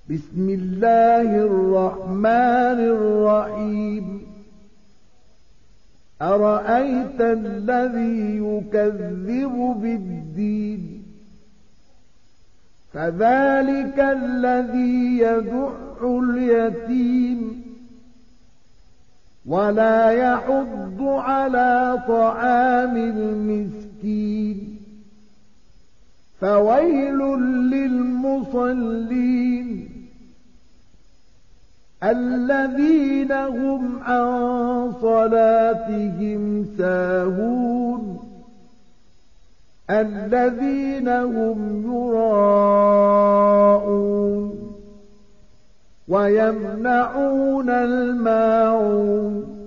بسم الله الرحمن الرحيم أرأيت الذي يكذب بالدين فذلك الذي يدع اليتيم ولا يحض على طعام المسكين فويل للمصلين الذين هم عن صلاتهم ساهون الذين هم يراءون ويمنعون الماعون